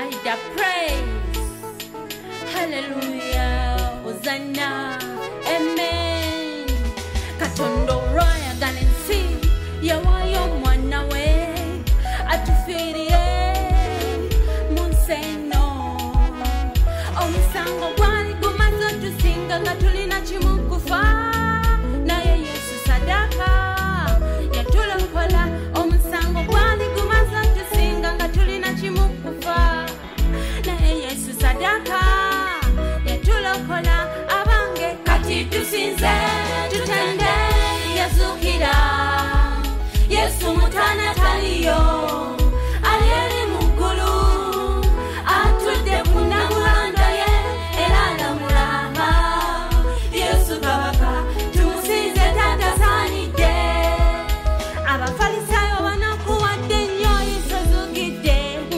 the praise. Hallelujah, Hosanna, amen. Katondo roya galensi, yawayo mwana we, atufirie, munseno. Omusango gwali gumaze tusinga nga tulina kimukufa, naye Yesu sadaka yatulokola. Omusango gwali gumaze tusinga nga tulina kimukufa, naye Yesu sadaka yatulokola. Abange kati tusinze tutende yazukira, Yesu mutana taliyo, alieri mugulu, atudde kunamulanda ye era mulaha. Yesu kabaka tumusinze tatasanidde. Abafalisayo banakuwadde nnyo Yesu azukidde,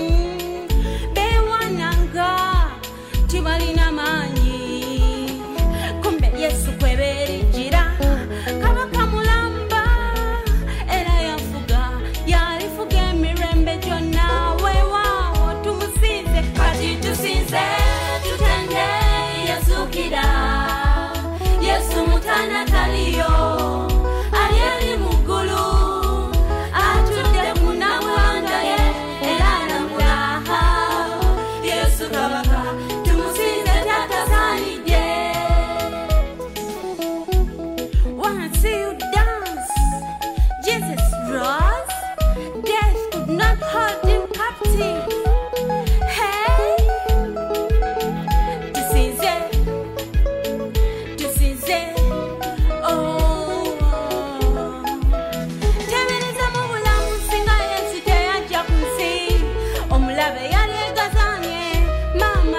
bewananga tibalina maanyi, kumbe Yesu kweberijjira kabaka mulamba era yafuga, yalifuga emirembe gyonna. Weewaawo tumusinze kati tusinze tutende yazukira, Yesu mutana taliyo, alieri muggulu, atudde munamulanda ye era namulaha. Yesu kabaka tumusinze tatasanidde. Wanna see you dance? Jesus rose, death could not hold him captive. Hey, tusinze, tusinze, oh. Tebereza mu bulamu singa Yesu teyajja ku nsi, omulabe yali egazanye mama,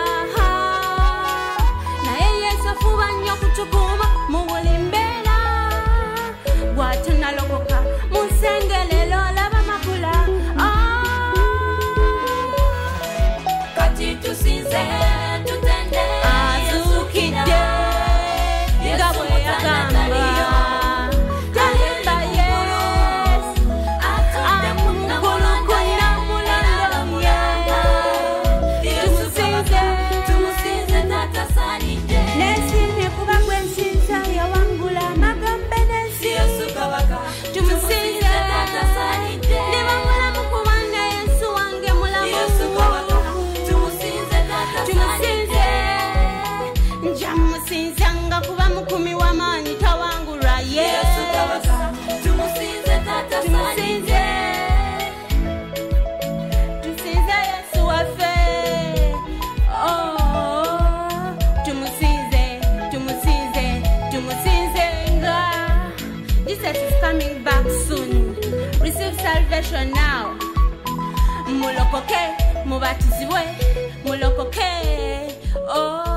naye Yesu afuba nnyo kutukuuma mu buli mbeera. Bw'atunalokoka mu nsengerero olaba makula. Kati tusinze tutende azukidde nga bwe yagamba. Talimba Yesu amugulu kunamulando ye. Tumusinze tatasanidde. Nesimye kuba gwe nsinza yawangula amagambe n'ensi. Yesu kabaka tumusinze tatasanidde. Ndiba mulamu kubanga Yesu wange mulamu. Yesu kabaka tumusinze tatasanidde. Nja musinzanga kuba mukumi w'amaanyi tawangulwa. Yesu kabaka tumusinze tatasanidde. Tusinze Yesu waffe, oh, tumusinze, tumusinze, tumusinzenga. Jesus is coming back soon. Receive salvation now. Mulokoke, mubatizibwe, mulokoke, oh.